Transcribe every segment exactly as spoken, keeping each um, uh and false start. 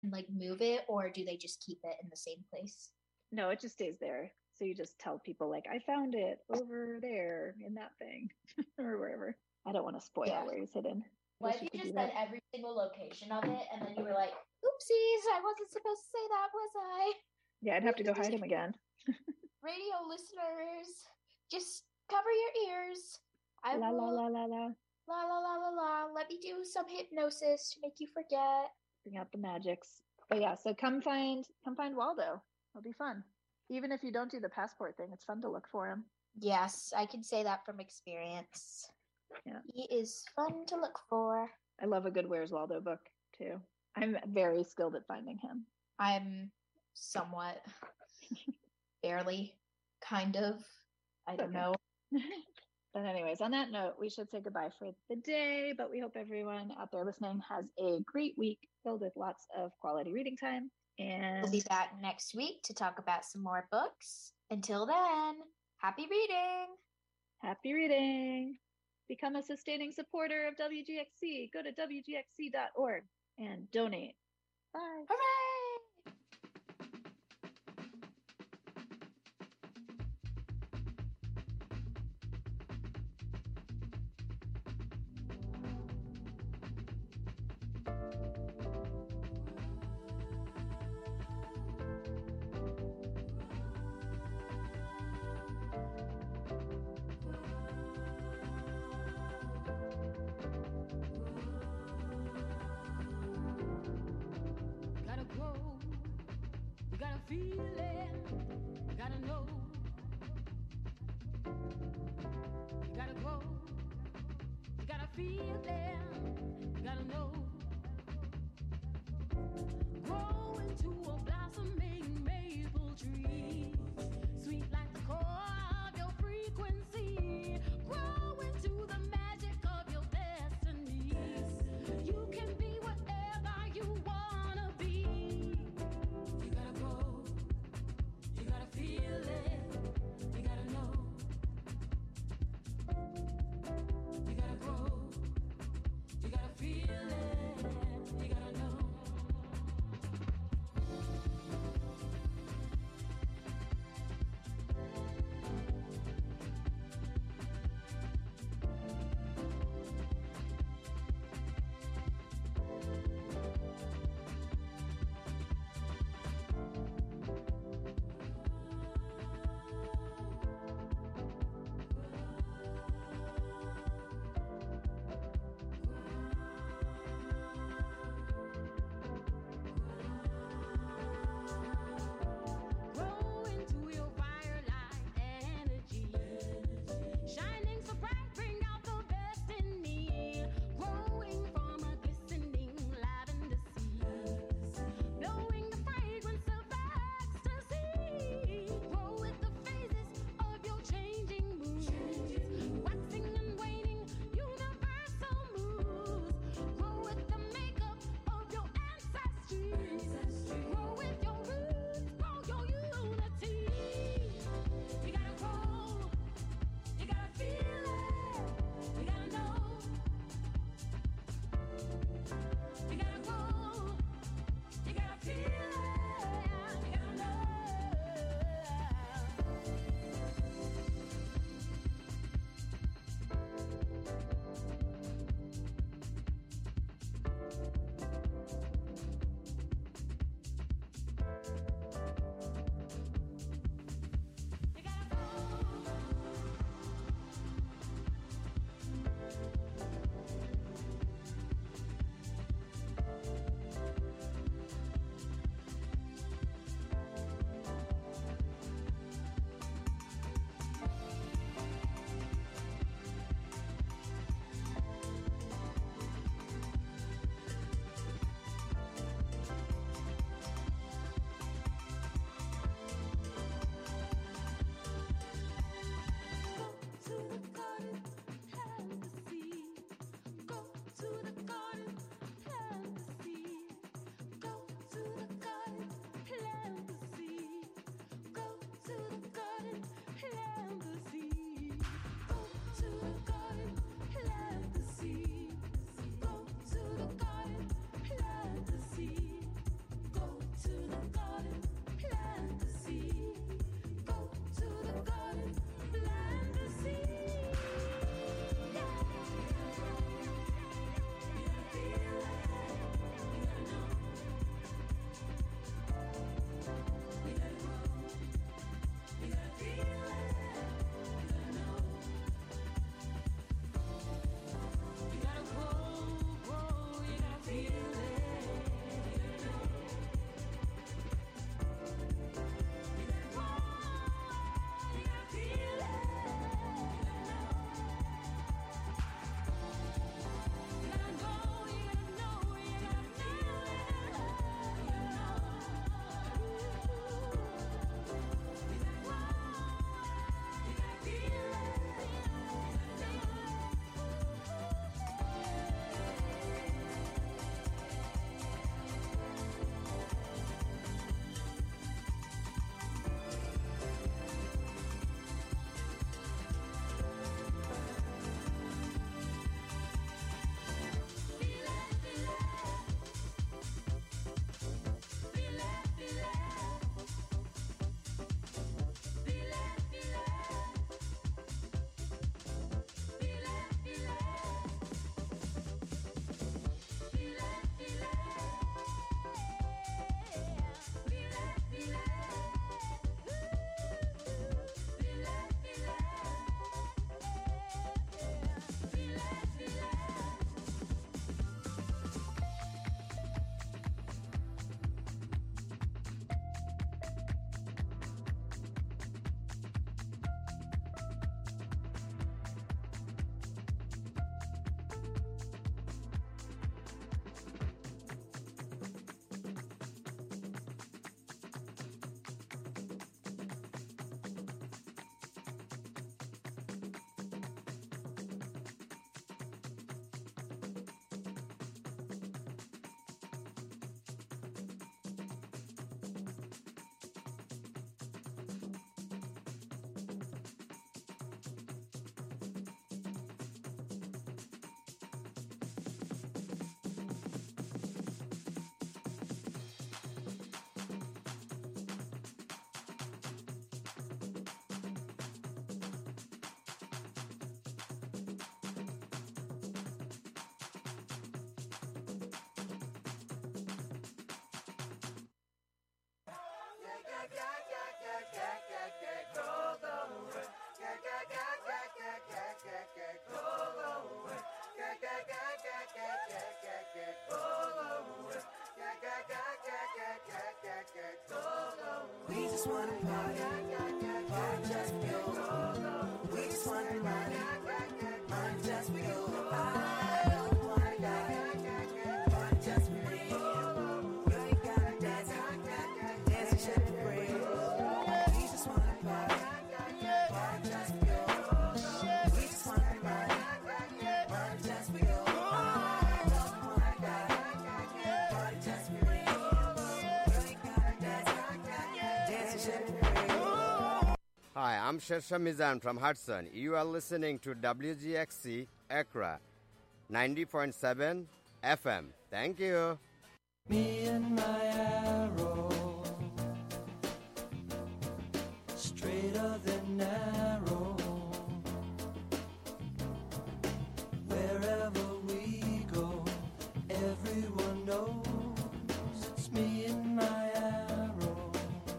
and like move it, or do they just keep it in the same place? No, it just stays there. So you just tell people like, I found it over there in that thing or wherever. I don't want to spoil Yeah. where he's hidden. I What wish if you you could do just that. said every single location of it and then you were like, oopsies, I wasn't supposed to say that, was I? Yeah, I'd have to go hide him again. Radio listeners, just cover your ears. I La la will la la la. la la la la la. Let me do some hypnosis to make you forget. Bring out the magics. But yeah, so come find come find Waldo. It'll be fun. Even if you don't do the passport thing, it's fun to look for him. Yes, I can say that from experience. Yeah. He is fun to look for. I love a good Where's Waldo book too. I'm very skilled at finding him. I'm somewhat, barely, kind of. I don't Okay. know. But anyways, on that note, we should say goodbye for the day, but we hope everyone out there listening has a great week filled with lots of quality reading time. And We'll be back next week to talk about some more books. Until then, happy reading. Happy reading. Become a sustaining supporter of W G X C. Go to W G X C dot org and donate. Bye. Hooray! Gotta grow, you gotta feel it, you gotta know. You gotta grow, you gotta feel it, you gotta know. Grow into a blossoming maple tree, sweet like the core of your frequency. Grow into the magic of your destinies. You can be whatever you wanna be. You gotta grow, you gotta feel it, you gotta know. You gotta grow, you gotta feel it, you gotta know. We just wanna party, party just for you. We just wanna money, money just for you. I don't wanna die, party just for me. You ain't gotta dance, dance and shake the breeze. We just wanna party, party just for you. We just wanna money, money just for you. I don't wanna die, party just for me. You ain't gotta dance, dance and shake the breeze. Hi, I'm Shersha Mizan from Hudson. You are listening to W G X C Accra, ninety point seven F M. Thank you. Me and my arrow, straighter than narrow. Wherever we go, everyone knows it's me and my arrow.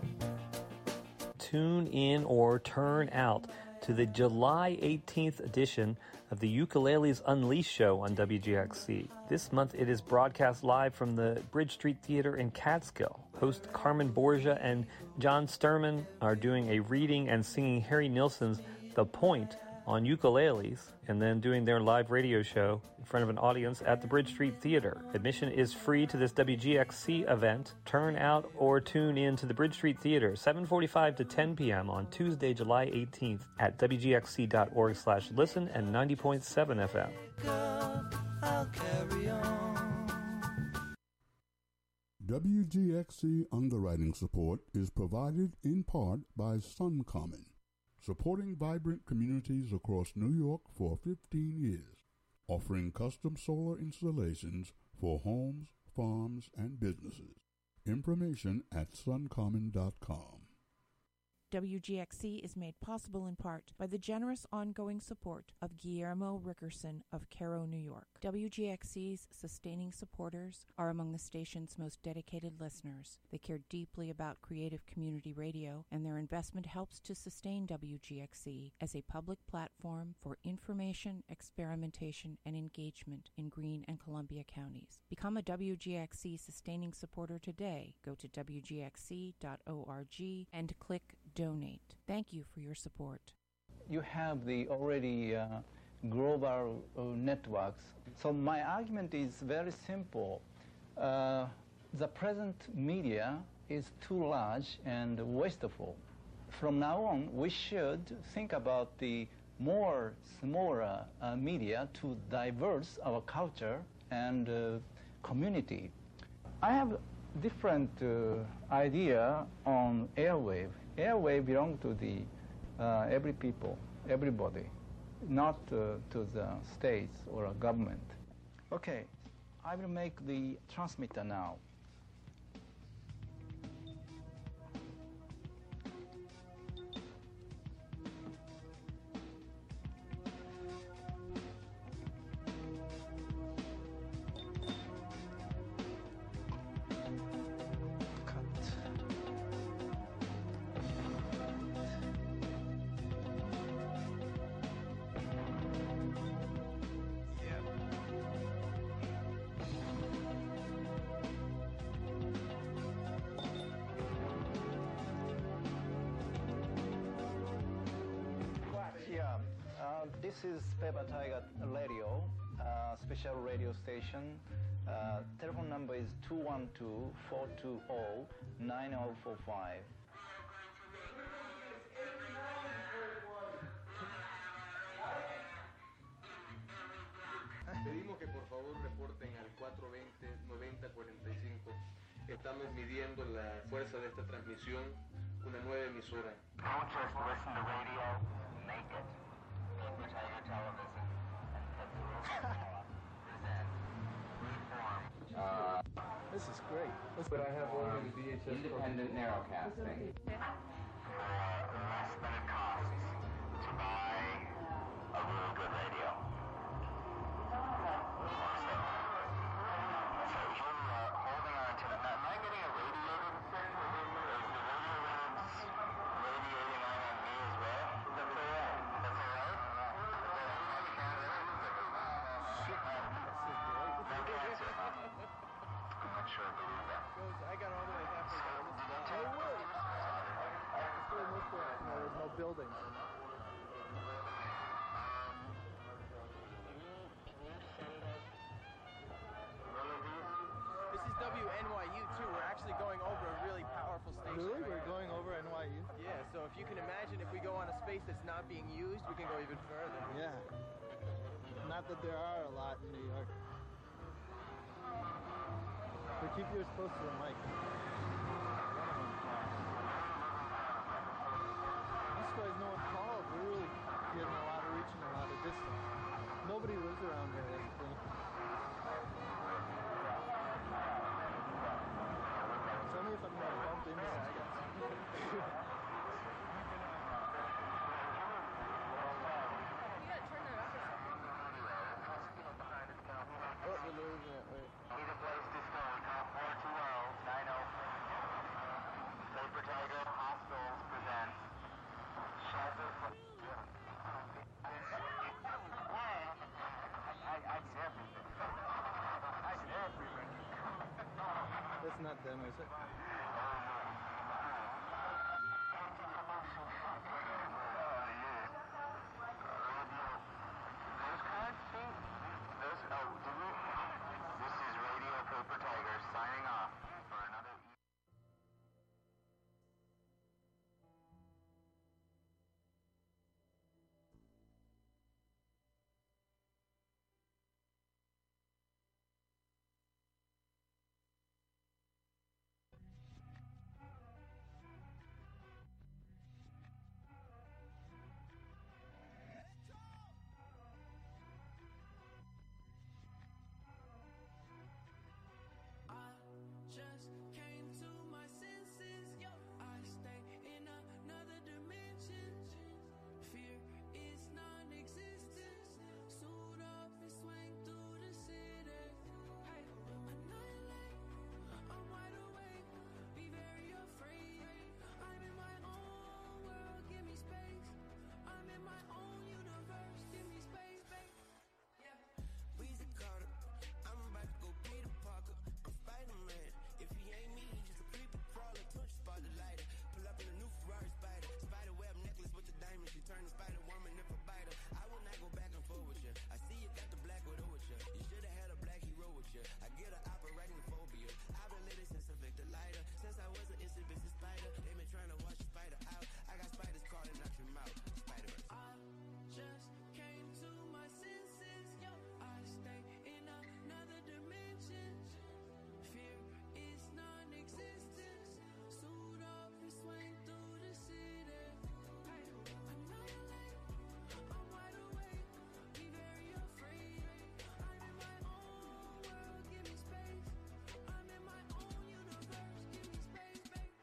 Tune in or turn out to the July eighteenth edition of the Ukuleles Unleashed show on W G X C. This month it is broadcast live from the Bridge Street Theater in Catskill. Host Carmen Borgia and John Sturman are doing a reading and singing Harry Nilsson's The Point on ukuleles, and then doing their live radio show in front of an audience at the Bridge Street Theater. Admission is free to this W G X C event. Turn out or tune in to the Bridge Street Theater, seven forty-five to ten p.m. on Tuesday, July eighteenth at W G X C dot org slash listen and ninety point seven F M. I'll carry on. W G X C underwriting support is provided in part by SunCommon, supporting vibrant communities across New York for fifteen years, offering custom solar installations for homes, farms, and businesses. Information at suncommon dot com. W G X C is made possible in part by the generous ongoing support of Guillermo Rickerson of Cairo, New York. W G X C's sustaining supporters are among the station's most dedicated listeners. They care deeply about creative community radio, and their investment helps to sustain W G X C as a public platform for information, experimentation, and engagement in Greene and Columbia counties. Become a W G X C sustaining supporter today. Go to W G X C dot org and click Donate. Thank you for your support. You have the already uh, global uh, networks. So my argument is very simple. Uh, the present media is too large and wasteful. From now on, we should think about the more smaller uh, media to diverse our culture and uh, community. I have different uh, idea on airwave. Airwave belong to the uh, every people, everybody, not uh, to the states or a government. Okay, I will make the transmitter now. This is Pepper Tiger Radio, uh, special radio station. Uh, telephone number is two one two, four two zero, nine zero four five. Pedimos que por favor reporten al cuatro dos cero, noventa cuarenta y cinco. Estamos midiendo la fuerza de esta transmisión, una nueva emisora. Don't just listen to radio, make it. Pepper Tiger Television and Pepper present Reform. Uh, this is great. But I have already D H S Independent narrowcasting. For less than it costs to buy a real good radio. So here we are holding on to it. Now, am I getting irradiated? Is the radio waves radiating on on me as well? That's all right. That's all right? No cancer, huh? I'm not sure I believe that. I got all the way halfway down. No worries. N Y U too. We're actually going over a really powerful station. Really? right We're now. going over N Y U? Yeah, so if you can imagine, if we go on a space that's not being used, we can go even further. Yeah. Not that there are a lot in New York. But keep yours close to the mic. I'm surprised no one called. We're really getting a lot of reach and a lot of distance. Nobody lives around here, that's the thing. Tell me if I'm gonna bump into something. Oh, we're losing it. Wait. Need a place to stay. Call four two zero nine zero. Paper Tiger Hospitals presents Shelter for... I, I, I did everything. I did everything. That's not them, is it? This, oh, did we? This is Radio Paper Tiger signing off for another... I just came to my senses, yo. I stay in another dimension. Fear is non-existent. Suit up and swing through the city. Hey, annihilate. I'm wide awake. Be very afraid. I'm in my own world. Give me space. I'm in my own universe. Give me space, babe. Yeah. Weezy Carter, I'm about to go Peter Parker. I'm Spider-Man. If he ain't me, he's just a creepy crawler. Punch spot the lighter. Pull up in a new Ferrari Spider. Spider web necklace with the diamond. She turn the Spider Woman if I bite her. I will not go back and forth with you. I see you got the black widow with you. You should have had a black hero with you. I get an operating phobia. I've been lit since I picked the lighter. Since I was an instant busy spider. They been trying to wash the spider out. I got spiders crawling out your mouth. Spider-Verse. I just came to my senses, yo. I stay in another dimension. Fear is non-existent. Suit up and swing through the city. Hey, annihilate. I'm wide awake. Be very afraid. I'm in my own world. Give me space. I'm in my own universe. Give me space, babe.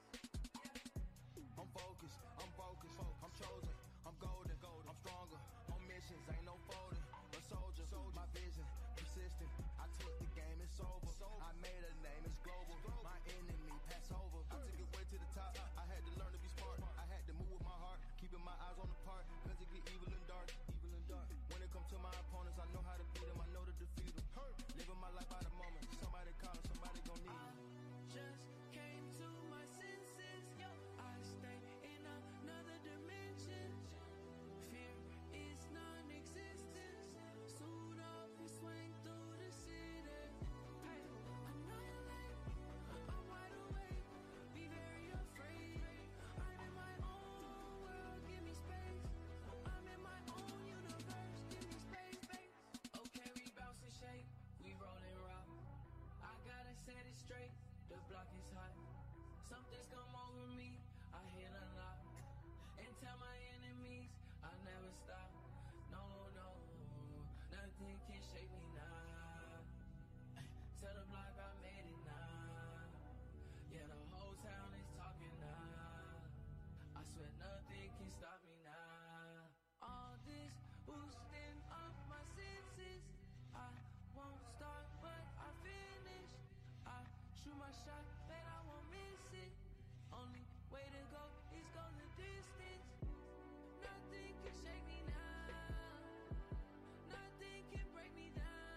I'm focused, I'm focused, I'm chosen, I'm golden, I'm stronger, on missions, ain't no folding, a soldier, my vision, persistent, I took the game, it's over, I made a name, it's global, my enemy, pass over, I took it way to the top, I had to learn to be smart, I had to move with my heart, keeping my eyes on the part, cause it get evil and dark, evil and dark, when it comes to my opponents, I know how to beat them, I know to defeat them, living my life by the moment, somebody calling, somebody gon' need me. Just came to my senses, yo. I stay in another dimension. Fear is non-existent. Suit up and swing through the city. Hey, annihilate. I'm wide awake. Be very afraid. I'm in my own world. Give me space. I'm in my own universe. Give me space, babe. Okay, we bounce and shake. We rollin' rock. I gotta set it straight. The block is hot. Something's come over me. I hit a lock. And tell my enemies I never stop. No, no, nothing can shake me now. Tell the block I made it now. Yeah, the whole town is talking now. I swear nothing can stop me now. All this boosting up my senses. I won't start, but I finish. I shoot my shot, but I won't miss it. Only way to go is go the distance. Nothing can shake me now. Nothing can break me down.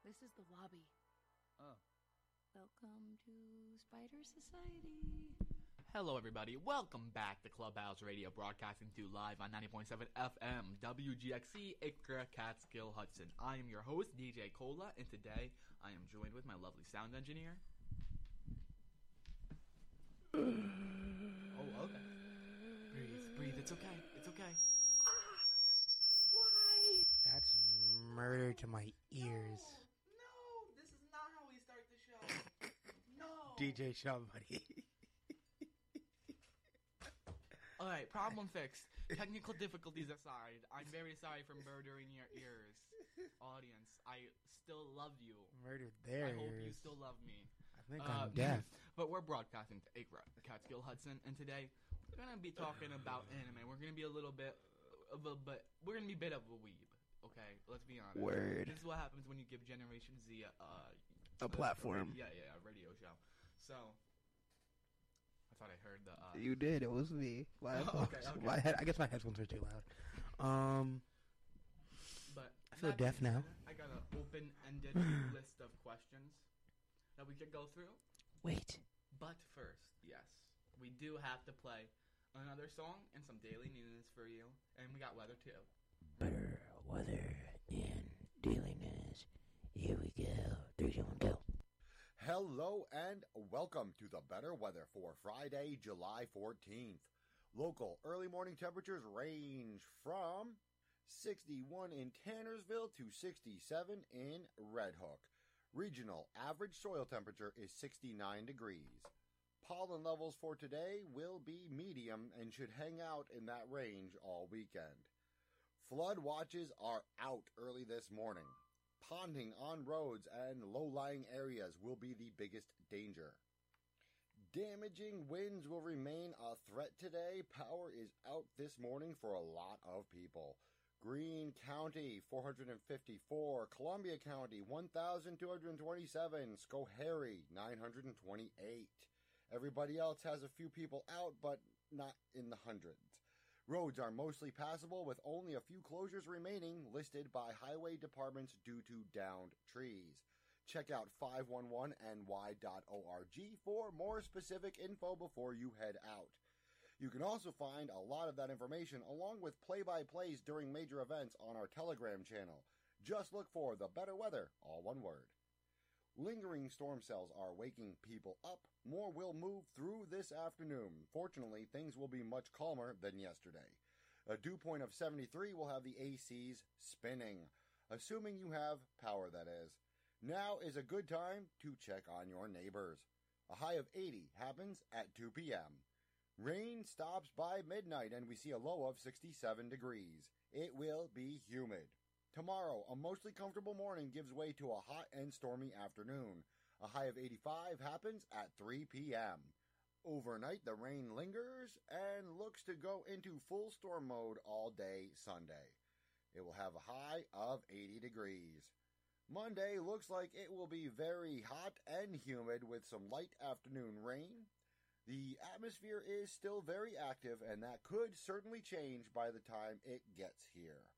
This is the lobby. Oh. Welcome to Spider Society. Hello, everybody. Welcome back to Clubhouse Radio, broadcasting to you live on ninety point seven F M, W G X C, Ikra, Catskill, Hudson. I am your host, D J Cola, and today I am joined with my lovely sound engineer. Oh, okay. Breathe, breathe. It's okay. It's okay. Why? That's murder to my ears. No, this is not how we start the show. No. D J Sean, buddy. Alright, problem fixed. Technical difficulties aside, I'm very sorry for murdering your ears. Audience, I still love you. Murdered their I hope you ears. still love me. I think Uh, I'm deaf. But we're broadcasting to Ikra, Catskill, Hudson, and today we're going to be talking about anime. We're going to be a little bit of a, but we're going to be a bit of a weeb, okay? Let's be honest. Word. This is what happens when you give Generation Z a, uh, A platform. Yeah, yeah, a radio show. So, I thought I heard the, uh... You did. It was me. My, Oh, okay, okay. my head. I guess my headphones are too loud. Um, But I feel that deaf being now. said, I got an open-ended list of questions that we could go through. Wait. But first, yes, we do have to play another song and some daily news for you, and we got weather too. Better weather in daily news. Here we go. Three, two, one, go. Hello and welcome to the better weather for Friday, July fourteenth. Local early morning temperatures range from sixty-one in Tannersville to sixty-seven in Red Hook. Regional average soil temperature is sixty-nine degrees. Pollen levels for today will be medium and should hang out in that range all weekend. Flood watches are out early this morning. Ponding on roads and low-lying areas will be the biggest danger. Damaging winds will remain a threat today. Power is out this morning for a lot of people. Greene County, four hundred fifty-four. Columbia County, one thousand two hundred twenty-seven. Schoharie, nine hundred twenty-eight. Everybody else has a few people out, but not in the hundreds. Roads are mostly passable with only a few closures remaining listed by highway departments due to downed trees. Check out five one one N Y dot org for more specific info before you head out. You can also find a lot of that information along with play-by-plays during major events on our Telegram channel. Just look for the better weather, all one word. Lingering storm cells are waking people up. More will move through this afternoon. Fortunately, things will be much calmer than yesterday. A dew point of seventy-three will have the A Cs spinning, assuming you have power, that is. Now is a good time to check on your neighbors. A high of eighty happens at two p.m. Rain stops by midnight and we see a low of sixty-seven degrees. It will be humid. Tomorrow, a mostly comfortable morning gives way to a hot and stormy afternoon. A high of eighty-five happens at three p.m. Overnight, the rain lingers and looks to go into full storm mode all day Sunday. It will have a high of eighty degrees. Monday looks like it will be very hot and humid with some light afternoon rain. The atmosphere is still very active and that could certainly change by the time it gets here.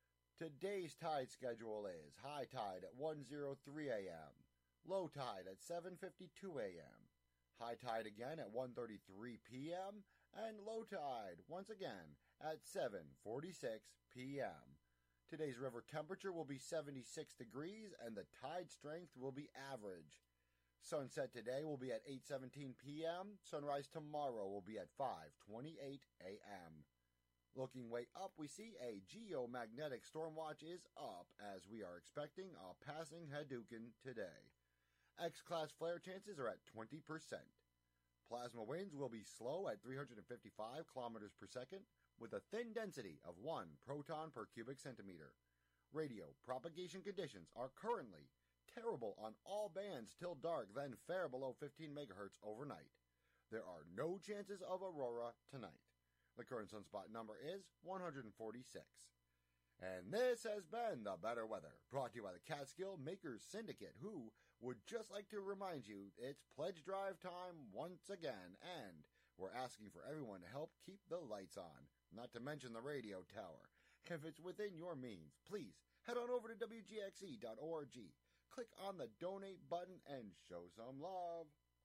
Today's tide schedule is high tide at one oh three a.m., low tide at seven fifty-two a.m., high tide again at one thirty-three p.m., and low tide once again at seven forty-six p.m. Today's river temperature will be seventy-six degrees and the tide strength will be average. Sunset today will be at eight seventeen p.m. Sunrise tomorrow will be at five twenty-eight a.m. Looking way up, we see a geomagnetic storm watch is up as we are expecting a passing Hadouken today. X-class flare chances are at twenty percent. Plasma winds will be slow at three hundred fifty-five kilometers per second with a thin density of one proton per cubic centimeter. Radio propagation conditions are currently terrible on all bands till dark, then fair below fifteen megahertz overnight. There are no chances of aurora tonight. The current sunspot number is one hundred forty-six. And this has been The Better Weather, brought to you by the Catskill Makers Syndicate, who would just like to remind you it's pledge drive time once again, and we're asking for everyone to help keep the lights on, not to mention the radio tower. If it's within your means, please head on over to W G X E dot org. click on the donate button and show some love.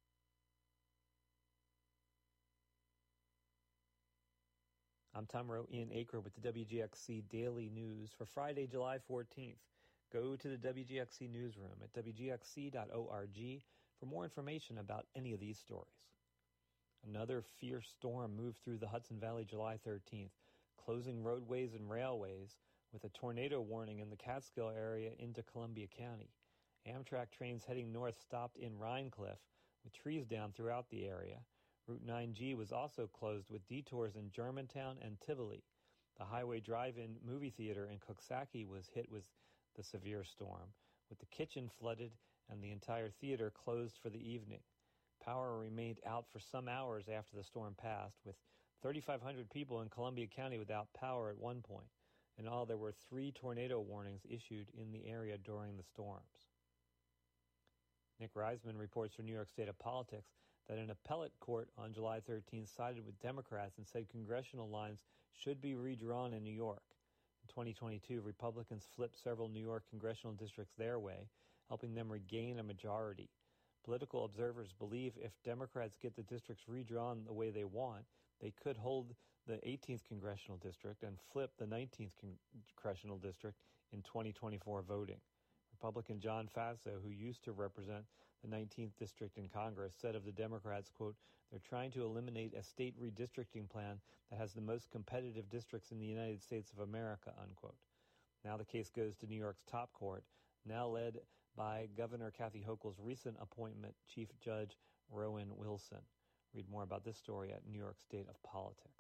I'm Tom Rowe in Acre with the W G X C Daily News for Friday, July fourteenth. Go to the W G X C newsroom at w g x c dot org for more information about any of these stories. Another fierce storm moved through the Hudson Valley July thirteenth, closing roadways and railways with a tornado warning in the Catskill area into Columbia County. Amtrak trains heading north stopped in Rhinecliff with trees down throughout the area. Route nine G was also closed with detours in Germantown and Tivoli. The Highway Drive-In movie theater in Coxsackie was hit with the severe storm, with the kitchen flooded and the entire theater closed for the evening. Power remained out for some hours after the storm passed, with thirty-five hundred people in Columbia County without power at one point. In all, there were three tornado warnings issued in the area during the storms. Nick Reisman reports for New York State of Politics that an appellate court on July thirteenth sided with Democrats and said congressional lines should be redrawn in New York. In twenty twenty-two, Republicans flipped several New York congressional districts their way, helping them regain a majority. Political observers believe if Democrats get the districts redrawn the way they want, they could hold the eighteenth congressional district and flip the nineteenth congressional district in twenty twenty-four voting. Republican John Faso, who used to represent the nineteenth district in Congress, said of the Democrats, quote, "They're trying to eliminate a state redistricting plan that has the most competitive districts in the United States of America," unquote. Now the case goes to New York's top court, now led by Governor Kathy Hochul's recent appointment, Chief Judge Rowan Wilson. Read more about this story at New York State of Politics.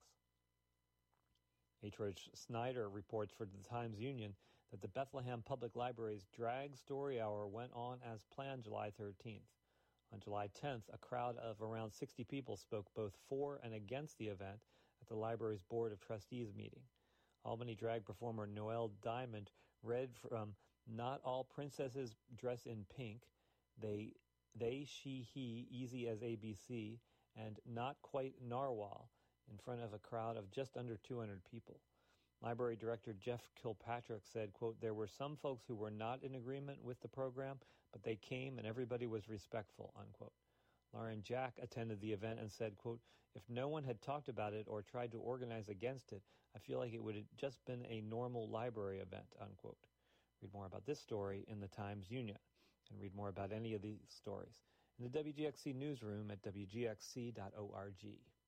H. Roach Snyder reports for the Times-Union that the Bethlehem Public Library's Drag Story Hour went on as planned July thirteenth. On July tenth, a crowd of around sixty people spoke both for and against the event at the library's Board of Trustees meeting. Albany drag performer Noelle Diamond read from Not All Princesses Dress in Pink, They, they She, He, Easy as A B C, and Not Quite Narwhal in front of a crowd of just under two hundred people. Library Director Jeff Kilpatrick said, quote, "There were some folks who were not in agreement with the program, but they came and everybody was respectful," unquote. Lauren Jack attended the event and said, quote, "If no one had talked about it or tried to organize against it, I feel like it would have just been a normal library event," unquote. Read more about this story in the Times-Union, and read more about any of these stories in the W G X C newsroom at w g x c dot org.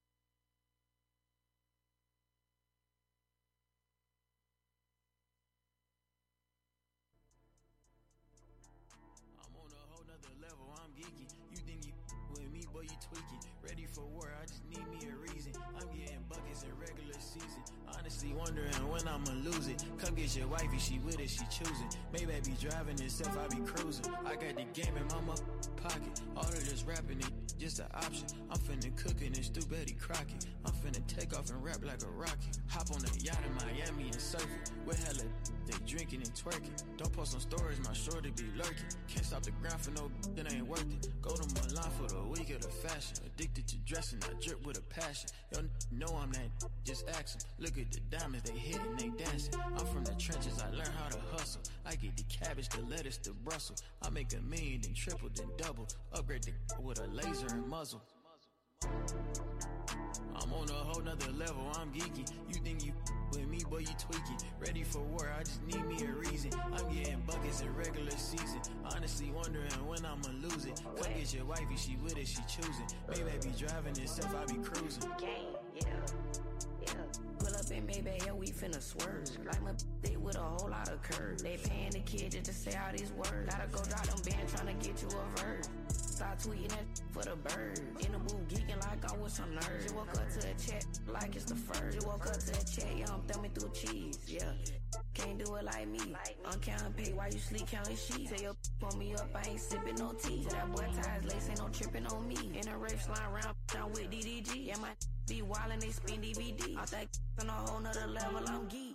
Geeky. You think you with me, boy, you tweaking. Ready for war, I just need me a reason. I'm getting buckets in regular season. Honestly wondering when I'ma lose it. Come get your wifey, she with it, she choosing. Maybe I be driving itself, I be cruising. I got the game in my mo- pocket. All of this rapping it just an option. I'm finna cook in this stew Betty Crockett. I'm finna take off and rap like a rocket. Hop on a yacht in Miami and surf it. With hella they drinking and twerking. Don't post on stories, my shorty be lurking. Can't stop the grind for no that ain't worth it. Go to Milan for the week of the fashion. Addicted to dressing, I drip with a passion. Yo, know I'm that, just ask them. Look at the diamonds, they hitting, they dancing. I'm from the trenches, I learn how to hustle. I get the cabbage, the lettuce, the Brussels. I make a million, then triple, then double. Upgrade the with a laser and muzzle. I'm on a whole nother level, I'm geeky. You think you with me, boy, you tweaking. Ready for war, I just need me a reason. I'm getting buckets in regular season. Honestly wondering when I'ma lose it. Come get your wifey, she with it, she choosing. Maybe I be driving itself, I be cruising. Gang, yeah, yeah. Pull up in Maybach, yeah, we finna swerve. Like my they with a whole lot of curve. They paying the kid just to say all these words. Gotta go drop them band, tryna get you a verse. Start tweeting that for the bird. In the booth geeking like I'm with some nerds. Just woke up to a chat like it's the first. Just woke up to a chat, yeah, I'm thumbing through cheese, yeah. Can't do it like me. I'm counting pay while you sleep counting sheets. Say yo, pull me up, I ain't sipping no tea. Say that boy ties lace, ain't no tripping on me. In a rape slide round, down with D D G. Yeah, my be wildin', they spin D V D. I think on a whole nother level, I'm geek.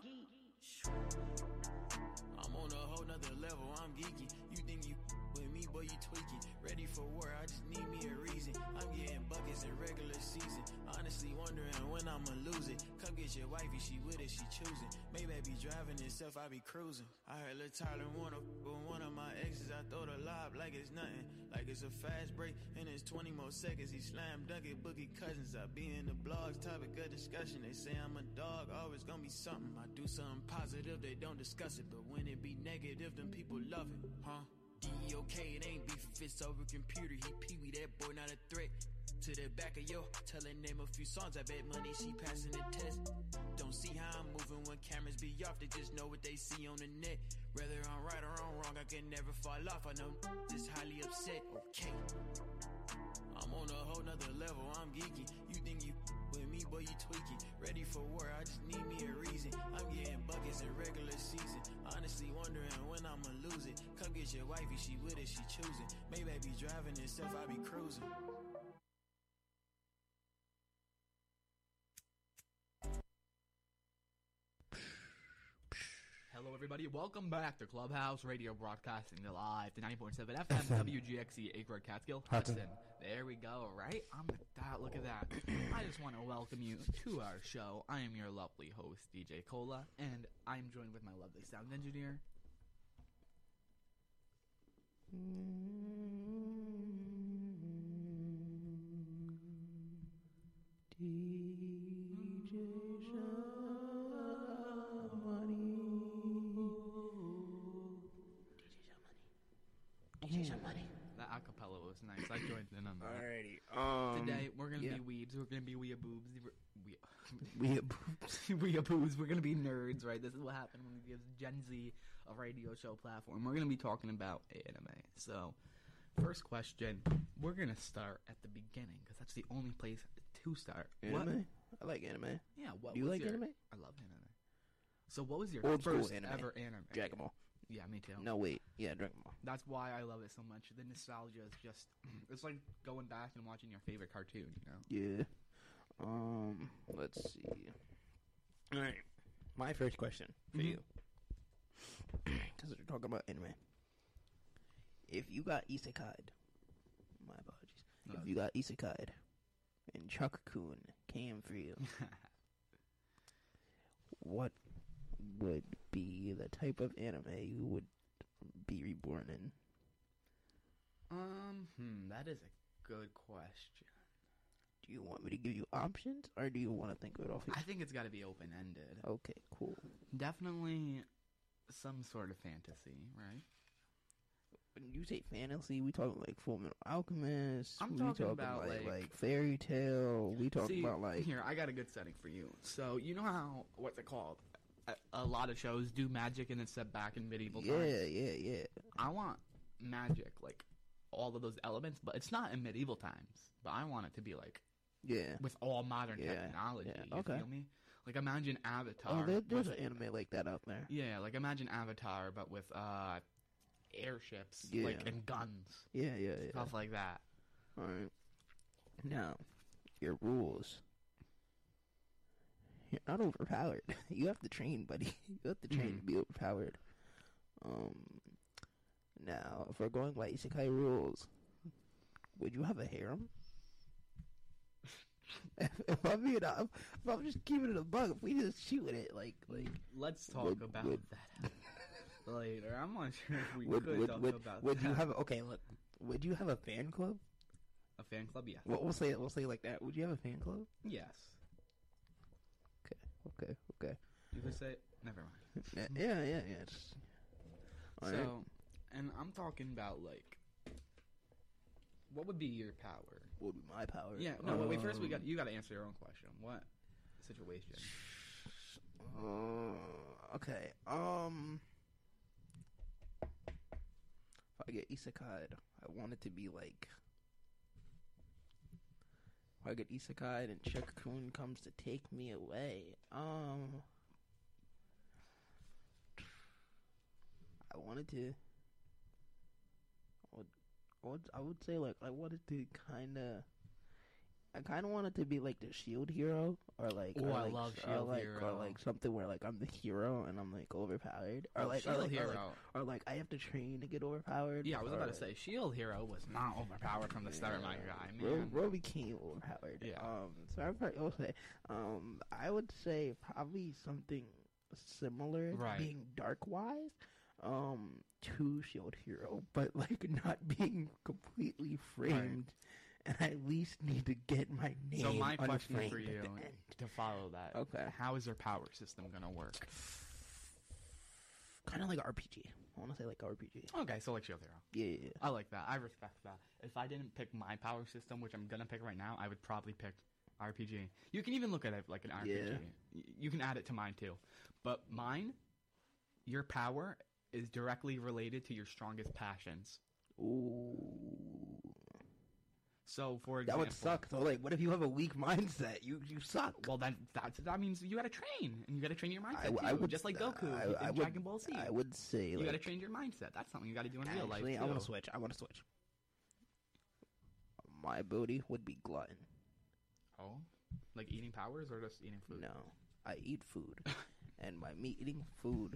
I'm on a whole nother level, I'm geeky. You think you with me, boy, you tweaking. Ready for war, I just need me a reason. I'm getting buckets in regular season. Honestly wondering when I'ma lose it. Come get your wifey, she with it, she choosing. Maybe I be driving this itself, I be cruising. I heard Lil Tyler wanna f with one of my exes. I throw the lob like it's nothing, like it's a fast break. And it's twenty more seconds. He slam dunk it, boogie cousins. I be in the blogs, topic of discussion. They say I'm a dog, always gonna be something. I do something positive, they don't discuss it. But when it be negative, then people love it, huh? D O K, it ain't beef if it's over computer. He pee-wee, that boy not a threat. To the back of yo, tell her name a few songs. I bet money she passing the test. Don't see how I'm moving when cameras be off. They just know what they see on the net. Whether I'm right or I'm wrong, I can never fall off. I know this highly upset. Okay, I'm on a whole nother level. I'm geeky. You think you with me, boy, you tweaky. Ready for war, I just need me a reason. I'm getting buckets in regular season. Honestly wondering when I'ma lose it. Come get your wifey, she with it, she choosing. Maybe I be driving itself, I be cruising. Hello, everybody. Welcome back to Clubhouse Radio, broadcasting live to ninety point seven F M, W G X C, Acre, Catskill, Hudson. There we go, right? I'm that. Look at that. I just want to welcome you to our show. I am your lovely host, D J Cola, and I'm joined with my lovely sound engineer. D J Money. That acapella was nice. I joined in on that. Alrighty. Um, Today we're gonna yeah. be weebs. We're gonna be weeaboobs. We Weeaboobs. weeaboos. We're gonna be nerds, right? This is what happened when we give Gen Z a radio show platform. We're gonna be talking about anime. So, first question. We're gonna start at the beginning because that's the only place to start. Anime? What? I like anime. Yeah. What Do you was like your, anime? I love anime. So, what was your Old school first anime. ever anime? Dragon Ball. Yeah, me too. No, wait. Yeah, Dragon Ball. That's why I love it so much. The nostalgia is just, it's like going back and watching your favorite cartoon, you know? Yeah. Um, let's see. Alright. My first question for Mhm. you. Because we're talking about anime. If you got isekai'd, my apologies. No. If you got isekai'd and Chuck-kun came for you, what would be the type of anime you would be reborn in? Um, hmm, that is a good question. Do you want me to give you options, or do you want to think of it off? I think it's got to be open-ended. Okay, cool. Definitely some sort of fantasy, right? When you say fantasy, we talking like Full Metal Alchemist. I'm we talking talking about, like, like- like fairy tale. We talking See, about like here, I got a good setting for you. So, you know how, what's it called? A, a lot of shows do magic and it's set back in medieval yeah, times. yeah, yeah. I want magic, like, all of those elements, but it's not in medieval times. But I want it to be, like, Yeah. with all modern Yeah, technology. yeah, You okay. feel me? Like, imagine Avatar. Oh, there, there's with- an anime like that out there. Yeah, like, imagine Avatar, but with, uh, airships, Yeah. like, and guns. Yeah, yeah, yeah. Stuff like that. All right. Now, your rules. You're not overpowered. You have to train, buddy. You have to train to be overpowered. Um. Now, if we're going by isekai rules, would you have a harem? if, if I'm being, if I'm just keeping it a bug, if we just shooting it, like, like. Let's talk would- about would- that later. I'm not sure if we would, could would, talk would, about would that. you have okay? Look, would you have a fan club? A fan club? Yeah. Well, we'll say it. We'll say it like that. Would you have a fan club? Yes. Okay, okay, okay. You could say, never mind. Yeah, yeah, yeah. yeah. Just, all so, right. and I'm talking about, like, what would be your power? What would be my power? Yeah, no, wait, wait, first we Um, got, you got to answer your own question. What situation? Uh, okay. Um, if I get isekai'd, I want it to be like. If I get isekai'd and Chuck-kun comes to take me away, um, I wanted to. I would, I would, I would say like I wanted to kind of. I kind of wanted to be like the Shield hero, or like, Ooh, or I like, love or Shield like, hero. or like something where like I'm the hero and I'm like overpowered, or Oh, like, or Shield like, or hero. like, or like I have to train to get overpowered. Yeah, I was or about to like- say, Shield Hero was not overpowered from the start, my guy, Ro- man. Ro became overpowered. Yeah. Um, so I would probably say, um, I would say probably something similar, Right. being dark wise, um, to Shield Hero, but like not being completely framed. And I at least need to get my name. So my question unframed for at you the end. to follow that. Okay. How is their power system gonna work? Kind of like R P G. I want to say like R P G. Okay, so like Shield Hero. Yeah, yeah, yeah. I like that. I respect that. If I didn't pick my power system, which I'm gonna pick right now, I would probably pick R P G. You can even look at it like an R P G. Yeah. Y- You can add it to mine too. But mine, your power is directly related to your strongest passions. Ooh. So, for That example, would suck though. Like, what if you have a weak mindset? You you suck. Well, that that's, that means you gotta train, and you gotta train your mindset I, too, I would just like Goku I, in I would, Dragon Ball Z. I would say you like, gotta train your mindset. That's something you gotta do in real life actually, too. I want to switch. I want to switch. My ability would be glutton. Oh, like eating powers or just eating food? No, I eat food, and by me eating food,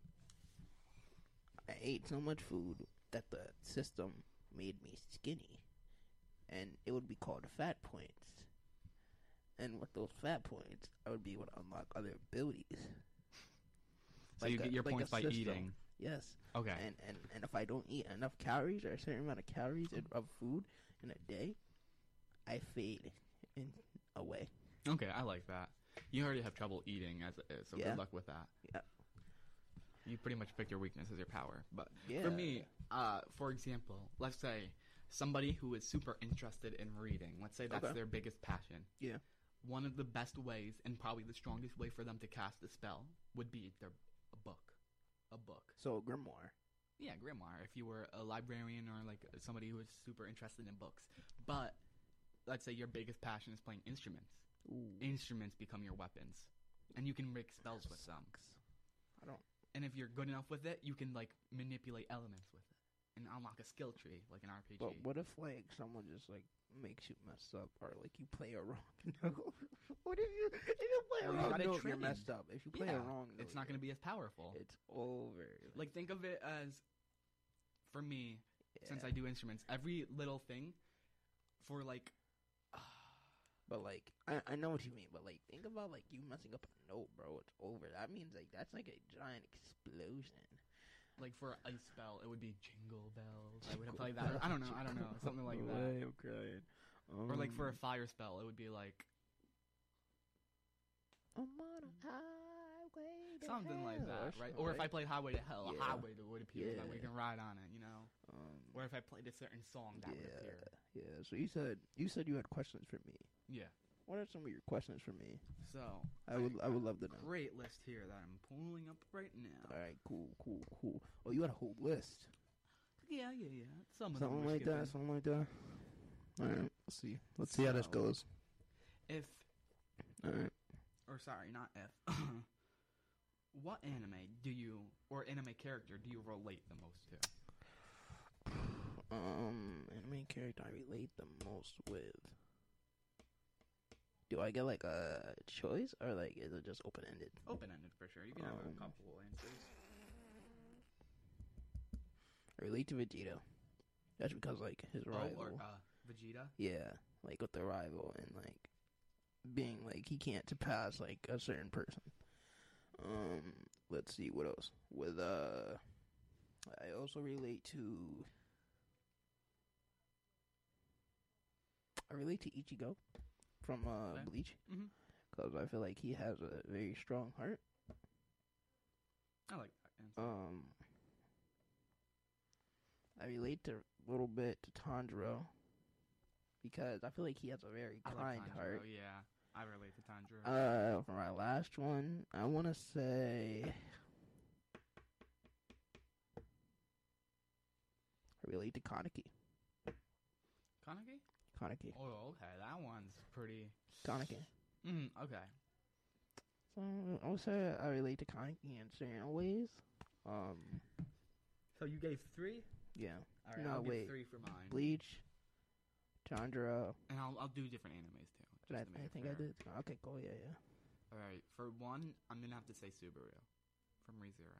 I ate so much food that the system made me skinny, and it would be called fat points. And with those fat points, I would be able to unlock other abilities. So you get your like points a by system. eating. Yes. Okay. And, and and if I don't eat enough calories or a certain amount of calories in, of food in a day, I fade in away. Okay, I like that. You already have trouble eating as it is, so Yeah. good luck with that. Yeah. You pretty much picked your weakness as your power. But Yeah. for me, uh, for example, let's say somebody who is super interested in reading. Let's say that's Okay. their biggest passion. Yeah. One of the best ways, and probably the strongest way for them to cast a spell, would be their a book. A book. So grimoire. Yeah, grimoire. If you were a librarian or like somebody who was super interested in books, but let's say your biggest passion is playing instruments. Ooh. Instruments become your weapons, and you can make spells with them. I don't. And if you're good enough with it, you can like manipulate elements with it and unlock a skill tree like an R P G. But what if like someone just like makes you mess up, or like you play a wrong note? What if you if you play Well, a you wrong gotta note, you're train. messed up. If you play Yeah, a wrong note, it's not going to be as powerful. It's over. Like think of it as, for me, since Yeah. I do instruments, every little thing, for like, But like, I I know what you mean. But like, think about like you messing up a note, bro. It's over. That means like that's like a giant explosion. like for a ice spell, it would be Jingle Bells. I would have played that. Or, I don't know. I don't know. Something like that. I'm crying. Or like for a Um, fire spell, it would be like I'm on a highway to something like hell, that, right? something Or if I like- played Highway to Hell, Yeah. a highway that would appear, that we Yeah. can ride on it, you know. Um, Or if I played a certain song, that would yeah, appear. yeah. So you said you said you had questions for me. Yeah. What are some of your questions for me? So I would I would love to know. great list here that I'm pulling up right now. All right, cool, cool, cool. Oh, you had a whole list. Yeah, yeah, yeah. Some of Something them we're like that. skipping. Something like that. All right. Let's see. Let's see how this So- goes. If, All right. or sorry, not if. What anime do you, or anime character do you relate the most to? Um, anime character I relate the most with. Do I get like a choice, or like is it just open ended? Open-ended for sure. You can have Um, a couple answers. I relate to Vegeta. That's because like his Oh, rival. or uh, Vegeta. Yeah, like with the rival and like being like he can't to pass like a certain person. Um, let's see what else. With uh, I also relate to. I relate to Ichigo from uh Okay. Bleach Mhm. because I feel like he has a very strong heart. I like that answer. Um, I relate to a little bit to Tanjiro because I feel like he has a very I kind like heart. Tanjiro, yeah. I relate to Tanjiro. Uh, for my last one, I want to say I relate to Kaneki. Kaneki? Kaneki. Oh, okay. That one's pretty. Kaneki. Mm, okay. So I would say I relate to Kaneki in certain ways. Um, So you gave three? yeah. All right, no, I'll give wait. three for mine. Bleach, Tanjiro. And I'll I'll do different animes too. Did I, just to make I it think I fair. did. Okay, cool. Yeah, yeah. All right, for one, I'm gonna have to say Subaru from ReZero.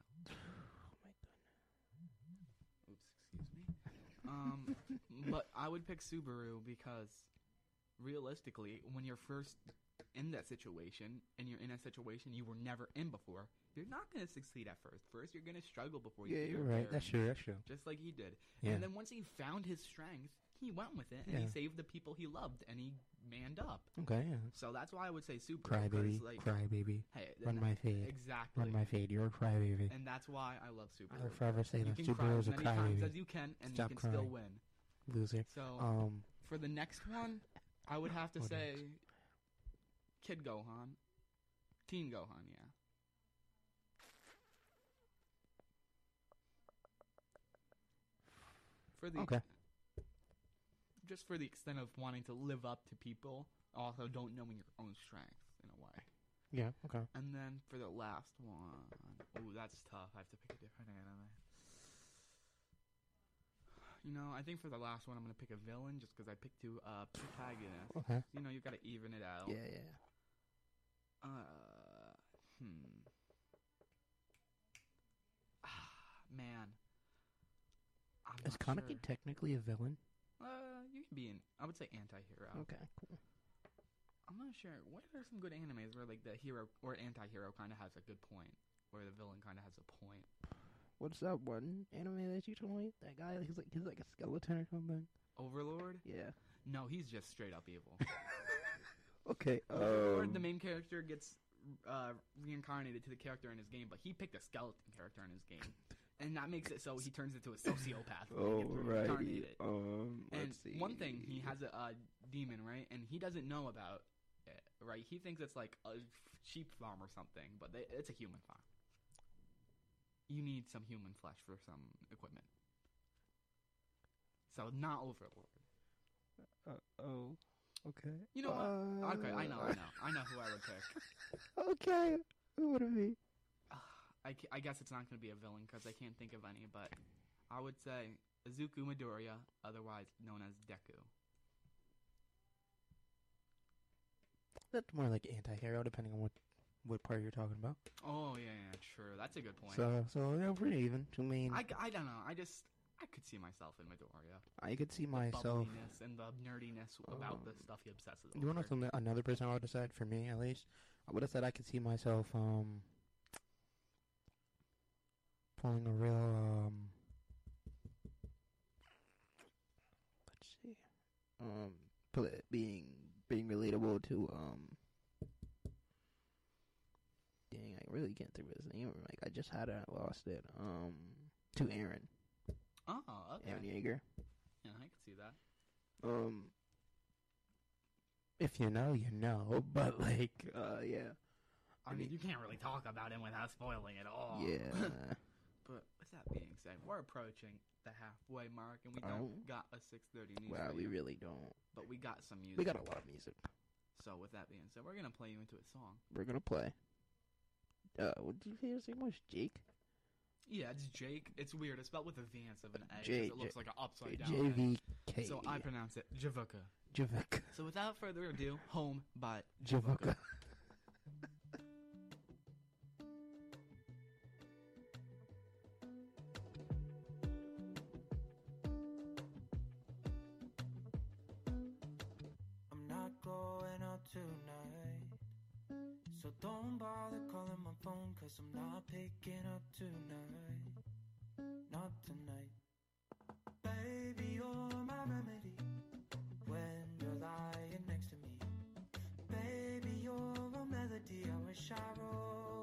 Oops, excuse me. Um, but I would pick Subaru because realistically, when you're first in that situation, and you're in a situation you were never in before, you're not going to succeed at first. First, you're going to struggle before you Yeah, get you're there. right. That's true. That's true. Just like he did. Yeah. And then once he found his strength, he went with it, and he Yeah. saved the people he loved, and he manned up. Okay, yeah. So that's why I would say Superhero. Cry 'cause, baby, like, cry baby. Hey, Run and my that- fade. Exactly. Run my fade. You're a cry baby. And that's why I love Superhero. I will forever say you that can Superhero's cry a as many cry times baby. as you can, and Stop you can crying. still win. Loser. So um, for the next one, I would have to What say Kid Gohan. Teen Gohan, yeah. For the Okay. Just for the extent of wanting to live up to people, also don't knowing your own strength in a way. Yeah, okay. And then for the last one, ooh, that's tough. I have to pick a different anime. You know, I think for the last one, I'm gonna pick a villain just because I picked two uh, protagonists. Okay. You know, you gotta even it out. Yeah, yeah. Uh, hmm. Ah, man. I'm Is not Kaneki sure. technically a villain? Uh, you can be an, I would say anti-hero. Okay, cool. I'm not sure. What are some good animes where like the hero or anti-hero kind of has a good point, where the villain kind of has a point? What's that one anime that you told me? That guy, he's like he's like a skeleton or something. Overlord? Yeah. No, he's just straight up evil. Okay. Overlord, um, the main character gets uh, reincarnated to the character in his game, but he picked a skeleton character in his game. And that makes it so he turns into a sociopath when he gets Alrighty. reincarnated. Um, And let's see. one thing, he has a uh, demon, right? And he doesn't know about it, right? He thinks it's like a sheep farm or something, but they, it's a human farm. You need some human flesh for some equipment. So not Overlord. Uh, oh. Okay. You know what? Uh, Okay, I know, I know. I know who I would pick. Okay. Who would it be? I, ca- I guess it's not going to be a villain because I can't think of any, but I would say Izuku Midoriya, otherwise known as Deku. That's more like anti-hero, depending on what what part you're talking about. Oh, yeah, yeah, true. That's a good point. So, so yeah, pretty even. I mean, I, I don't know. I just, I could see myself in Midoriya. I could see The myself. bubbliness and the nerdiness about the stuff he obsesses You want to over. know something? Another person I would have said, for me at least, I would have said I could see myself um pulling a real um. Let's see, um, pl- being being relatable to um. Dang, I really can't think of his name. Like I just had it, I lost it. Um, to Aaron. Oh, okay. Aaron Yeager. Yeah, I could see that. Um, if you know, you know. But like, uh, yeah. I mean, you can't really talk about him without spoiling it all. Yeah. But with that being said, we're approaching the halfway mark, and we don't Oh. got a six thirty news. Well, for we you, really don't. But we got some music. We got a lot of music. So with that being said, we're gonna play you into a song. We're gonna play. Uh, what did you say his name was? Jake? Yeah, it's Jake. It's weird. It's spelled with a V instead of an A. 'cause J- it looks J- like an upside J- down. J V A. K. So I pronounce it Javuka. Javuka. So without further ado, Home by Javuka. I'm not going out tonight, so don't bother calling my phone, cause I'm not picking up tonight. Not tonight. Baby, you're my remedy when you're lying next to me. Baby, you're a melody I wish I wrote.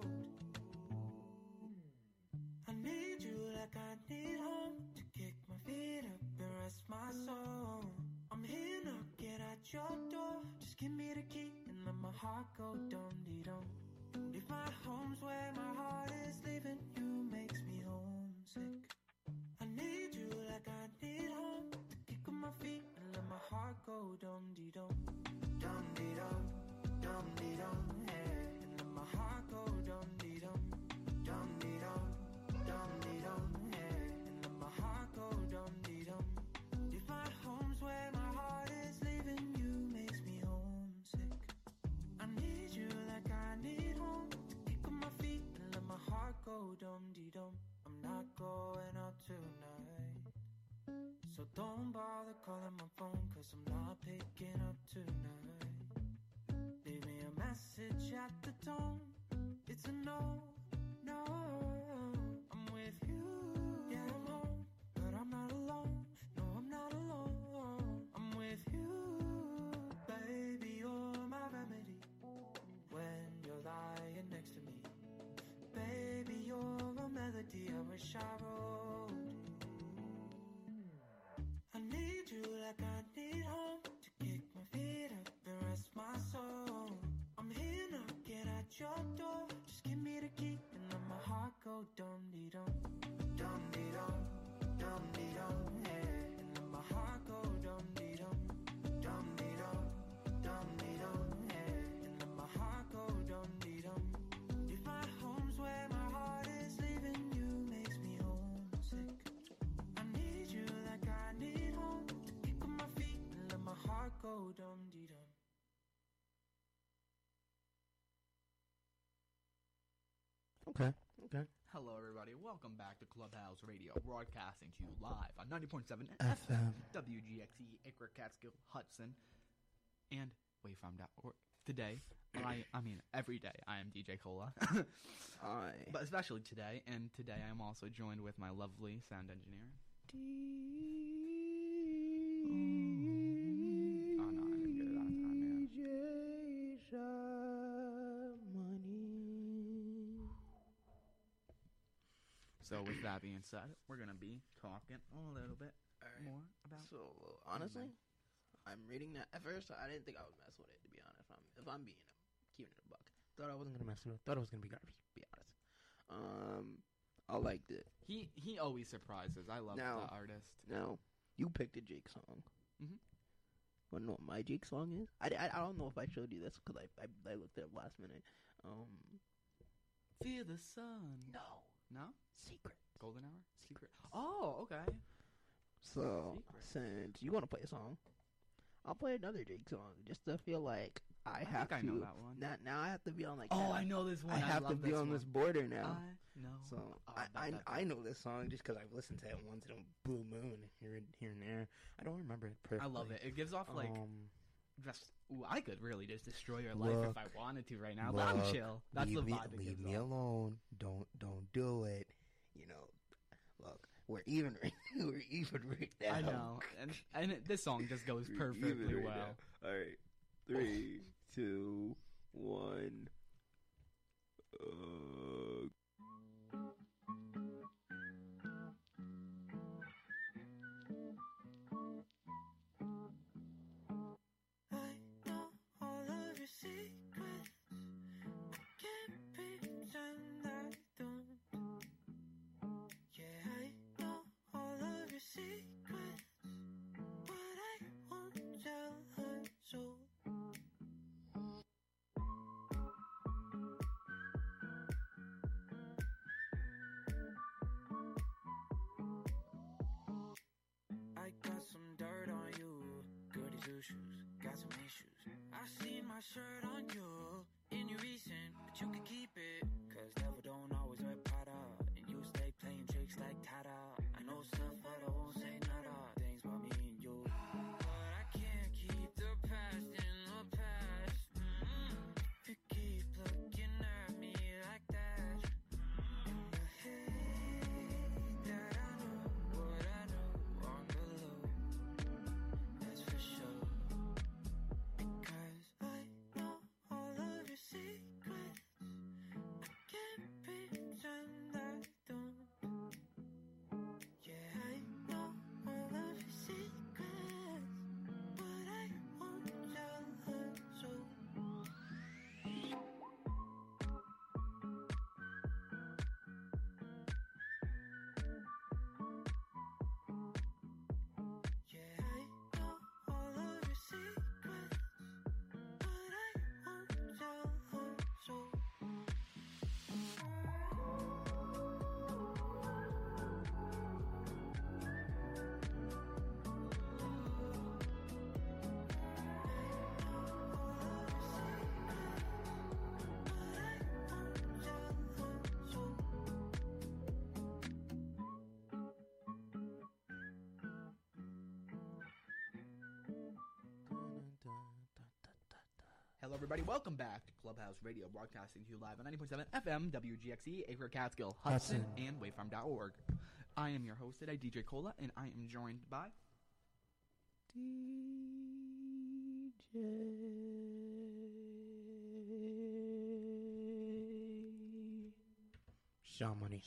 I need you like I need home, to kick my feet up and rest my soul. I'm here knocking at your door, just give me the key and let my heart go dum-dee-dum. If my home's where my heart is, leaving you makes me homesick. I need you like I need home, to kick on my feet and let my heart go dum-dee-dum. Dum-dee-dum, dum-dee-dum, hey. And let my heart go dum-dee-dum. Dum-dee-dum, dum-dee-dum, hey. And let my heart go dum-dee-dum. If my home's where my heart is, leaving you makes me homesick. I need you like I need home, to kick on my feet and let my heart go dum-dee-dum. I'm not going out tonight, so don't bother calling my phone, cause I'm not picking up tonight. Leave me a message at the tone. It's a no, no. I'm with you. Yeah, I'm home, but I'm not alone. No, I'm not alone. I'm with you. Baby, you're my remedy when you're lying next to me. Baby, you're a melody I wish I wrote. I need you like I need home to kick my feet up and rest my soul. I'm here knocking at your door. Just give me the key and let my heart go dum dee dum, dum dee dum, dum dee dum, yeah. And let my heart go dum dee dum, dum dee dum, dum dee dum, yeah. And let my heart go dum dee dum. If my home's where my heart is, leaving you makes me homesick. I need you like I need home to kick on my feet and let my heart go dum dee dum. Okay, okay. Hello, everybody. Welcome back to Clubhouse Radio, broadcasting to you live on ninety point seven F M. W G X E, Acre, Catskill, Hudson, and Wayfarm. Or today, I I mean every day, I am D J Cola. Hi. But especially today, and today I am also joined with my lovely sound engineer. Oh no, I didn't get it on time, man. D J Money. So with that being said, we're gonna be talking a little bit more about. So honestly, I'm reading that. At first, I didn't think I would mess with it. To be honest, if I'm, if I'm being keeping it a buck, thought I wasn't gonna mess with it. Thought it was gonna be garbage. To be honest, um, I liked it. He he always surprises. I love Now- the artist. Now, you picked a Jake song. Mhm. Want to know what my Jake song is? I, I, I don't know if I showed you this because I, I I looked it up last minute. Um, Feel the sun. No. No? Secret. Golden Hour? Secret. Oh, okay. So Secret. since you want to play a song, I'll play another Jake song just to feel like I, I have think I to. know that one. Now, now I have to be on like. Oh, that. I know this one. I I have to love be this on one. this border now. I know. So Oh, I that- I, that- I know this song just because I've listened to it once in a blue moon here and here and there. I don't remember it perfectly. I love it. It gives off like Um, just. Ooh, I could really just destroy your life if Look, I wanted to right now. But I'm Look, chill. That's leave the me, vibe it leave gives me off. alone. Don't don't do it. You know, look, we're even. Right, we're even right now. I know, and and it, this song just goes We're perfectly even right well. now. All right, three, two, one. Uh, I know all of your secrets. I can't pretend I don't. Yeah, I know all of your secrets, but I won't tell her so. I got some dirt on you, goody two shoes, got some issues. I seen my shirt on you, in your recent, but you can keep it. Cause devil don't always wear Prada, and you stay playing tricks like Tada. I know stuff, but I won't say nada. Things about me and you, but I can't keep the past in the past. Mm-mm. You keep looking at me like that. In the hate that I know what I know on the low. That's for sure. Because I know all of your secrets. Hello, everybody. Welcome back to Clubhouse Radio, broadcasting to you live on ninety point seven F M, W G X E, Acre Catskill, Hudson, Hudson. and wavefarm dot org. I am your host today, D J Cola, and I am joined by D J Sean Money.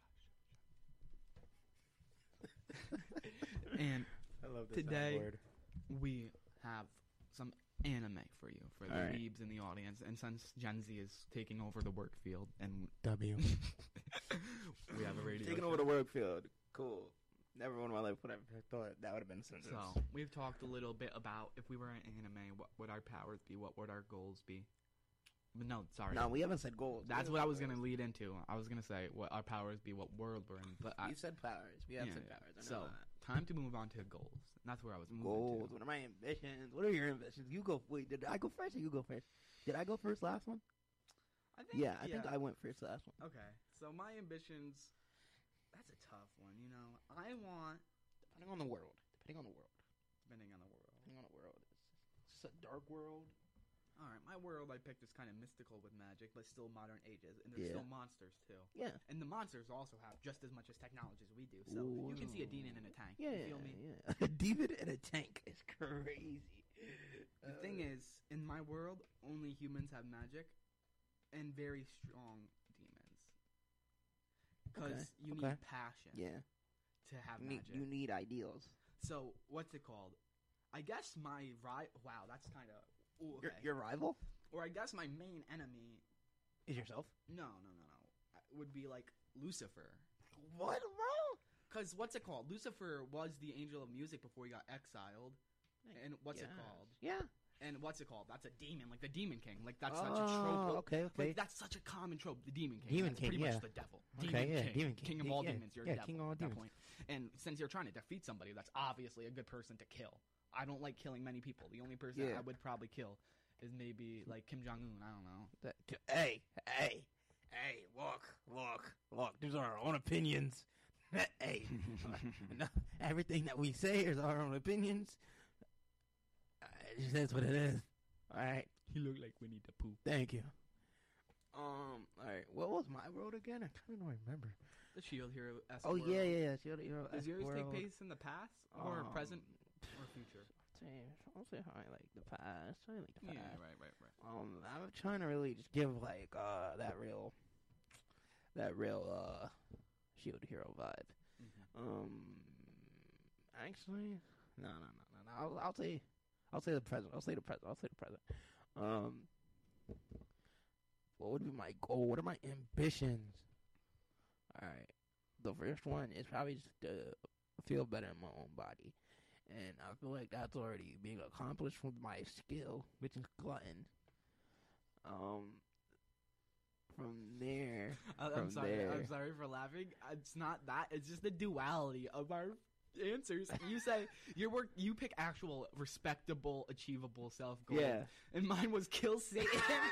And I love this today word. we have some anime for you, for the All right. weebs in the audience. And since Gen Z is taking over the work field, and W. we have a radio Taking show. over the work field. Cool. Never in my life would I have thought that would have been sensitive. So, we've talked a little bit about if we were an anime, what would our powers be? What would our goals be? But no, sorry. No, we haven't said goals. That's We what I haven't was said going to lead into. I was going to say what our powers be, what world we're in. But I, You said powers. We have Yeah, said yeah. powers. I know So, that. time to move on to goals. And that's where I was moving Goals. to. What are my ambitions? What are your ambitions? You go. Wait, did I go first or you go first? Did I go first last one? I think, Yeah, I think I went first last one. Okay, so my ambitions, that's a tough one, you know. I want... Depending on the world. Depending on the world. Depending on the world. Depending on the world. It's just a dark world. All right, my world I picked is kind of mystical with magic, but still modern ages, and there's Yeah. still monsters too. Yeah. And the monsters also have just as much as technology as we do. So Ooh. you can see a demon in a tank. Yeah, You feel me? yeah. A demon in a tank is crazy. The thing is, in my world, only humans have magic, and very strong demons. Because Okay, you okay. need passion. Yeah. To have You need, magic. you need ideals. So what's it called? I guess my ri- wow, that's kind of okay. Your, your rival Or I guess my main enemy. is yourself. No, no, no, no. I- Would be like Lucifer. What, bro? Because what's it called? Lucifer was the angel of music before he got exiled. And what's it Yes. called? Yeah. And what's it called? That's a demon, like the Demon King. Like that's Oh, such a trope. okay, okay. Like, that's such a common trope. The Demon King. Demon that's King, pretty yeah. much the devil. Okay, Demon yeah, King. Demon King. King of all Yeah, demons. You're yeah, a devil king of all at that demons. point. And since you're trying to defeat somebody, that's obviously a good person to kill. I don't like killing many people. The only person Yeah. I would probably kill is maybe like Kim Jong Un. I don't know. That, hey, hey, hey, look, look, look. These are our own opinions. Hey, no, everything that we say is our own opinions. Uh, it just is what it is. All right. He looked like Winnie the Pooh. Thank you. Um. All right. What was my world again? I kind of don't remember. The Shield Hero. Oh yeah, yeah, yeah. Shield Hero. Does yours take world. place in the past or Um, present or future? I'll say how I like the past. I like the past. Yeah, right, right, right. Um, I'm trying to really just give like uh that real, that real uh, Shield Hero vibe. Mm-hmm. Um, actually, no, no, no, no, no. I'll, I'll say, I'll say the present. I'll say the present. I'll say the present. Um, what would be my goal? What are my ambitions? All right, the first one is probably just to feel better in my own body. And I feel like that's already being accomplished with my skill, which is glutton. Um, from there, I- I'm from sorry. there, I'm sorry for laughing. It's not that. It's just the duality of our answers. You say your work. You pick actual respectable, achievable self goals. Yeah. And mine was kill Satan.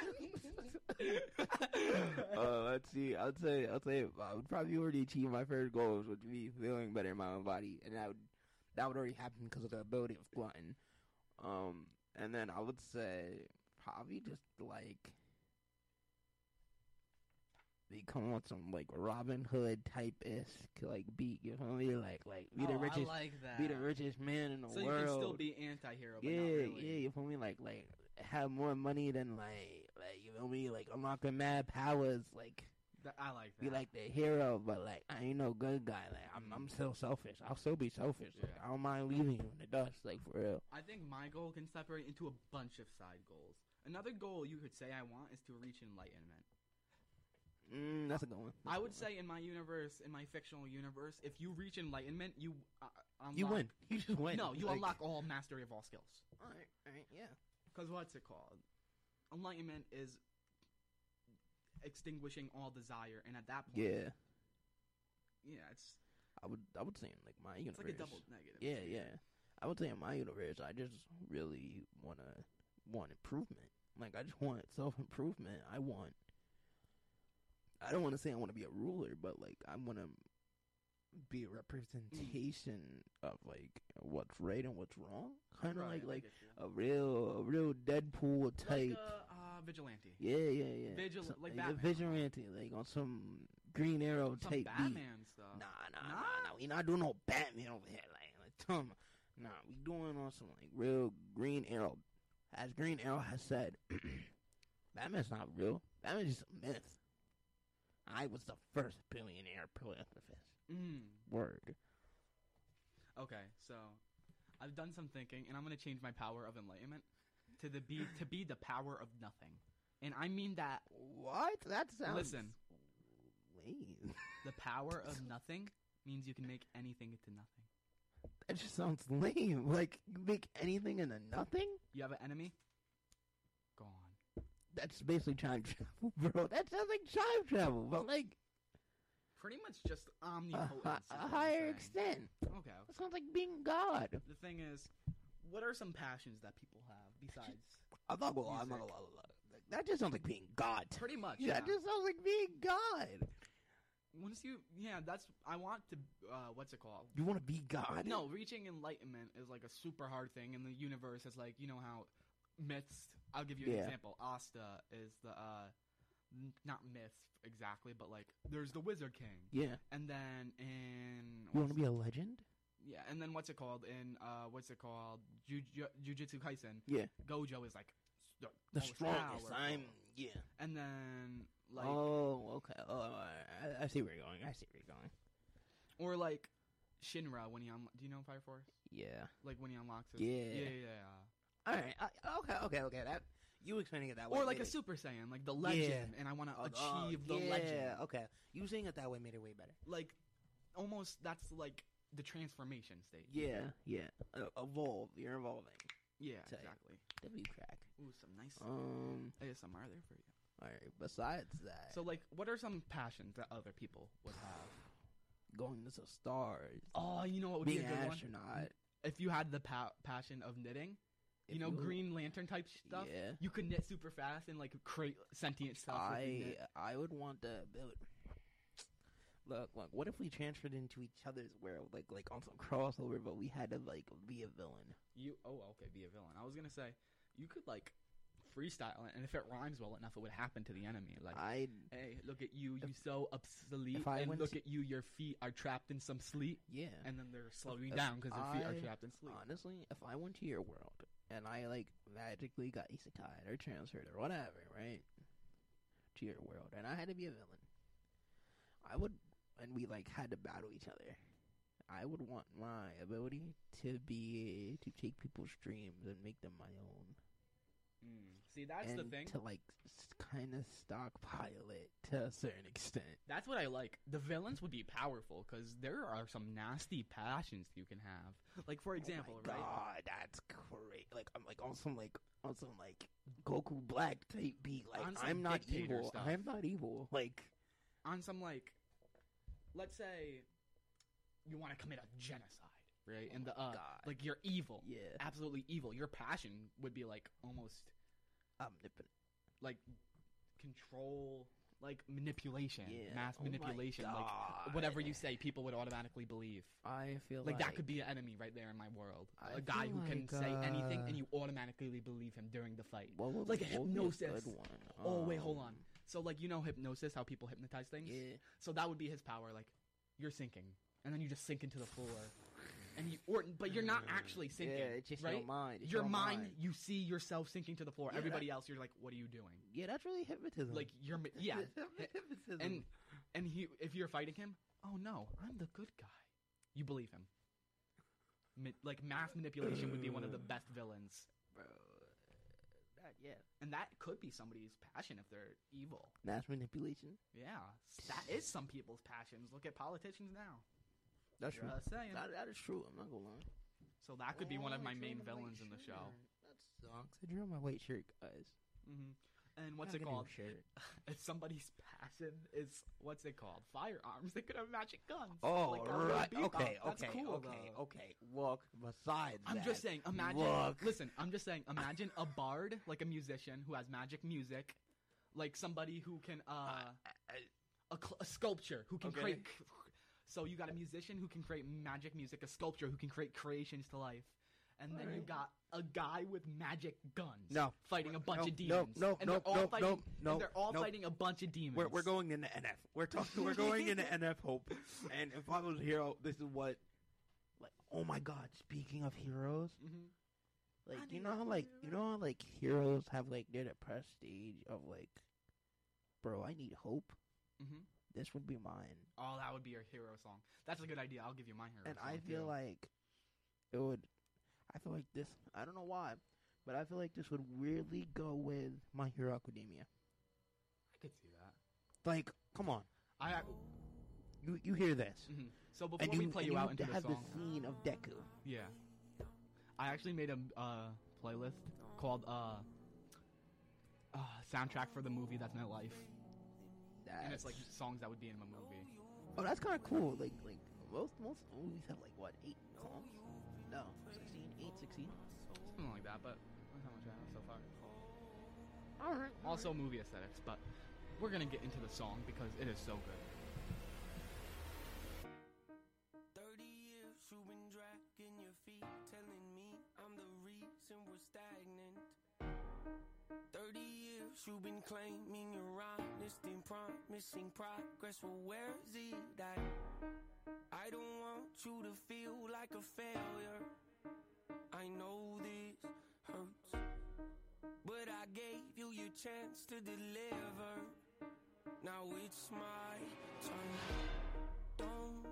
uh, let's see. I'd say, I'd say, I would probably already achieve my first goals, which would be feeling better in my own body, and that would, that would already happen because of the ability of glutton. Um, and then I would say probably just like become on some like Robin Hood type esque like beat. You feel me? Like like be the Oh, I richest, like that. be the richest man in the So you world. can still be anti-hero, but yeah, not really. yeah. You feel me? Like like have more money than like like you feel me? Like unlocking mad powers. Like Th- I like that. be like the hero, but like I ain't no good guy. Like I'm I'm still selfish. I'll still be selfish. Like, I don't mind leaving you in the dust. Like for real. I think my goal can separate into a bunch of side goals. Another goal you could say I want is to reach enlightenment. Mm, that's a good one. That's I a would good one. say in my universe, in my fictional universe, if you reach enlightenment, you uh, unlock... You win. You just win. No, you Like- unlock all mastery of all skills. All right, all right, yeah. Because what's it called? Enlightenment is extinguishing all desire, and at that point, Yeah. yeah, it's I would I would say in like my it's universe. like a double negative. Yeah, yeah. I would say in my universe, I just really wanna want improvement. Like I just want self improvement. I want. I don't want to say I want to be a ruler, but like I want to be a representation of like what's right and what's wrong. Kind of Right, like I like get you. a real a real Deadpool type. Like a uh, vigilante. Yeah, yeah, yeah. Vigil- Some- like a Batman. vigilante, like on some Green Arrow Some type Batman beat. stuff. Nah, nah, nah, nah. We not doing no Batman over here. Like, like Tom. Nah, we doing on some like real Green Arrow. As Green Arrow has said, Batman's not real. Batman's just a myth. I was the first billionaire pacifist. Mm. Word. Okay, so I've done some thinking, and I'm gonna change my power of enlightenment to the be to be the power of nothing, and I mean that. What? That sounds. Listen, lame. the power of nothing means you can make anything into nothing. That just sounds lame. Like you make anything into nothing. You have an enemy, gone. That's basically time travel, bro. That sounds like time travel, but like Pretty much just a, omnipotence. hi- is a what I'm higher saying. extent. Okay, It sounds like being God. The thing is, what are some passions that people have besides? I'm not gonna lie. I'm not gonna lie. That just sounds like being God. Pretty much. Yeah, Yeah. that just sounds like being God. Once you, yeah, that's I want to. Uh, what's it called? You want to be God? No, reaching enlightenment is like a super hard thing, and the universe is like, you know how myths. I'll give you an Yeah. example. Asta is the uh, n- not myths exactly, but like there's the Wizard King. Yeah. And then in You want to be a legend? yeah, and then what's it called in uh, what's it called Juju- Jujutsu Kaisen? Yeah. Gojo is like the, The most strongest. powerful. I'm yeah. And then like oh, okay. Oh, I, I see where you're going. I see where you're going. or like Shinra when he un- do you know Fire Force? Yeah. Like when he unlocks his Yeah. yeah yeah. yeah. All right. I, okay. Okay. Okay. That you explaining it that way. Or like made a it- Super Saiyan, like the legend, Yeah. and I want to Oh, achieve oh, the yeah, legend. Okay. You saying it that way made it way better. Like, almost that's like the transformation stage. Yeah. Yeah. Uh, evolve. You're evolving. Yeah, Type. exactly. W crack. Ooh, some nice Um. A S M R there for you. All right. Besides that, So, like, what are some passions that other people would have? going to the stars. Oh, you know what would being be a good an one? astronaut. If you had the pa- passion of knitting, you If know, you- Green Lantern type stuff. Yeah. You could knit super fast and like create sentient stuff. with your I knit. I would want to build. Look, look. What if we transferred into each other's world, like like on some crossover, but we had to like be a villain? You oh okay, be a villain. I was gonna say you could like freestyle it, and if it rhymes well enough, it would happen to the enemy. Like, I hey, look at you, you so obsolete, if I and went look to- at you, your feet are trapped in some sleep. Yeah. And then they're slowing If down because their feet are I- trapped in sleep. Honestly, if I went to your world and I like magically got isekai or transferred or whatever, right, to your world, and I had to be a villain, I would, and we like had to battle each other. I would want my ability to be to take people's dreams and make them my own. Mm. See, that's and the thing. to like kind of stockpile it to a certain extent. That's what I like. The villains would be powerful because there are some nasty passions you can have. Like, for example, oh my right? God, that's great. Like I'm like on some like on some like Goku Black type beat. Like On some I'm not dictator evil. stuff. I'm not evil. Like On some, like, let's say you want to commit a genocide, right? And the, uh, God. like, you're evil. Yeah. Absolutely evil. Your passion would be, like, almost, omnipotent. like, control, like, manipulation. Yeah. Mass Oh my manipulation. Like, God. whatever you say, people would automatically believe. I feel Like, like, that could be an enemy right there in my world. I A guy feel who can like, say anything uh, and you automatically believe him during the fight. What would- like a what would be a hypnosis. good one? Oh, wait, hold Um, on. So, like, you know hypnosis, how people hypnotize things? Yeah. So that would be his power. Like, you're sinking, and then you just sink into the floor. And you, or, but you're not actually sinking. Yeah, it's just right? your mind. It's your your mind, mind. you see yourself sinking to the floor. Yeah, Everybody that- else, you're like, what are you doing? Yeah, that's really hypnotism. Like, you're, ma- yeah. hypnotism. and and he, if you're fighting him, oh no, I'm the good guy. You believe him. Ma- like, mass manipulation would be one of the best villains. Bro, that yeah. And that could be somebody's passion if they're evil. Mass manipulation. Yeah, that is some people's passions. Look at politicians now. That's true. Just saying. That, that is true. I'm not gonna lie. So that could be one of Oh, my I main drew my villains white in the show. shirt. That sucks. I drew my white shirt, guys. hmm And what's Gotta it get a new called? shirt. If somebody's passion is what's it called? Firearms. They could have magic guns. Oh, like a little right. beep Okay, up. That's okay, cool, okay, though. okay. Look, besides I'm that, just saying. Imagine. Look. Listen, I'm just saying. Imagine a bard, like a musician who has magic music, like somebody who can uh, a, cl- a sculpture who can Okay. create So you got a musician who can create magic music, a sculptor who can create creations to life, and then you got a guy with magic guns No. fighting a bunch No, of demons. No, no, and no, they're all no, fighting, no, no. and they're all no. fighting a bunch of demons. We're we're going into N F. We're talking. We're going into N F Hope. And if I was a hero, this is what. Like, oh my God! Speaking of heroes, Mhm. like you know how like you know how like heroes have like their depressed stage of like, bro, I need hope. Mhm. This would be mine. Oh, that would be your hero song. That's a good idea. I'll give you my hero And song. I feel too. like it would. I feel like this. I don't know why, but I feel like this would weirdly go with My Hero Academia. I could see that. Like, come on. I. You you hear this? Mhm. So And before we you- play and you out into the have song, the scene of Deku. yeah, I actually made a uh, playlist called uh, uh, "Soundtrack for the Movie That's My Life," and it's like songs that would be in a movie. Oh, that's kind of cool. Like like most most movies have like what eight songs? No, sixteen, eight, sixteen. Something like that, but that's how much I have so far. Alright. Also movie aesthetics, but we're gonna get into the song because it is so good. thirty years you've been dragging your feet, telling me I'm the reason we're stagnant. thirty years you've been claiming you're honest and promising progress, well where's it at? I don't want you to feel like a failure. I know this hurts, but I gave you your chance to deliver. Now it's my turn. Don't